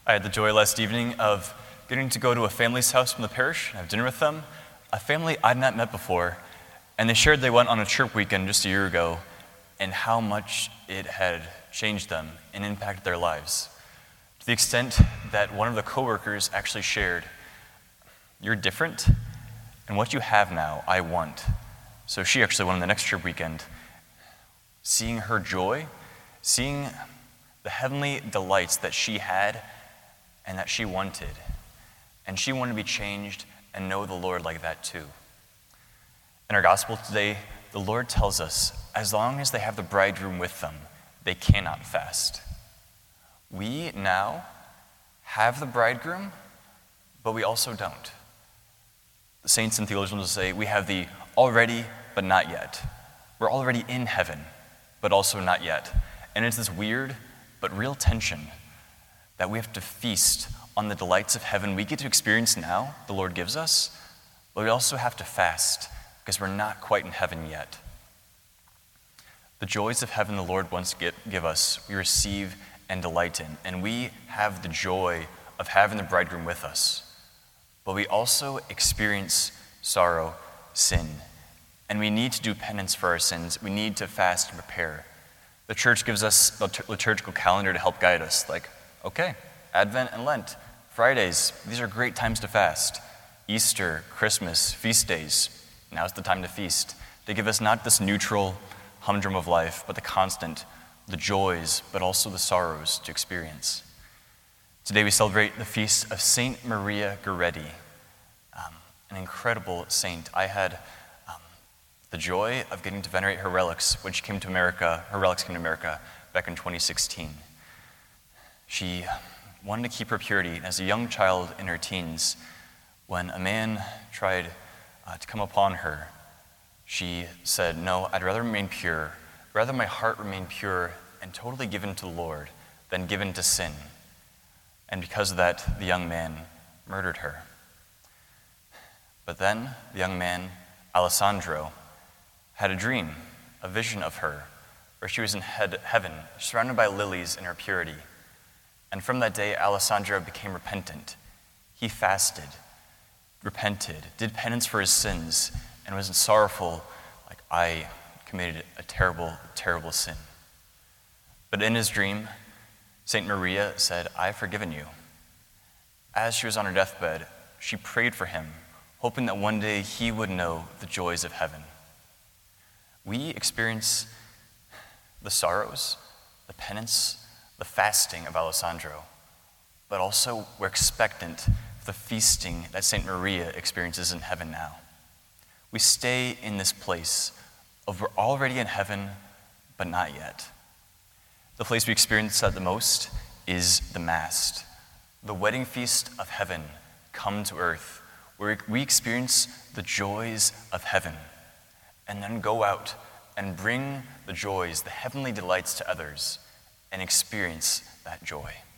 I had the joy last evening of getting to go to a family's house from the parish and have dinner with them, a family I'd not met before, and they shared they went on a church weekend just a year ago and how much it had changed them and impacted their lives. To the extent that one of the coworkers actually shared, "You're different, and what you have now, I want." So she actually went on the next trip weekend. Seeing her joy, seeing the heavenly delights that she had and that she wanted. And she wanted to be changed and know the Lord like that too. In our gospel today, the Lord tells us, as long as they have the bridegroom with them, they cannot fast. We now have the bridegroom, but we also don't. The saints and theologians will say we have the already but not yet. We're already in heaven, but also not yet. And it's this weird but real tension that we have to feast on the delights of heaven we get to experience now, the Lord gives us, but we also have to fast because we're not quite in heaven yet. The joys of heaven the Lord wants to give us, we receive and delight in, and we have the joy of having the bridegroom with us. But we also experience sorrow, sin, and we need to do penance for our sins. We need to fast and prepare. The church gives us a liturgical calendar to help guide us, like, okay, Advent and Lent, Fridays, these are great times to fast. Easter, Christmas, feast days, now's the time to feast. They give us not this neutral humdrum of life, but the constant, the joys, but also the sorrows to experience. Today we celebrate the feast of Saint Maria Goretti, an incredible saint. I had the joy of getting to venerate her relics when she came to America. Her relics came to America back in 2016. She wanted to keep her purity. And as a young child in her teens, when a man tried to come upon her, she said, "No, I'd rather remain pure, rather my heart remain pure and totally given to the Lord than given to sin." And because of that, the young man murdered her. But then the young man, Alessandro, had a dream, a vision of her, where she was in heaven, surrounded by lilies in her purity. And from that day, Alessandro became repentant. He fasted, repented, did penance for his sins, and was sorrowful, like, I committed a terrible, terrible sin. But in his dream, Saint Maria said, "I've forgiven you." As she was on her deathbed, she prayed for him, hoping that one day he would know the joys of heaven. We experience the sorrows, the penance, the fasting of Alessandro, but also we're expectant of the feasting that Saint Maria experiences in heaven now. We stay in this place of we're already in heaven, but not yet. The place we experience that the most is the Mass, the wedding feast of heaven come to earth, where we experience the joys of heaven and then go out and bring the joys, the heavenly delights to others and experience that joy.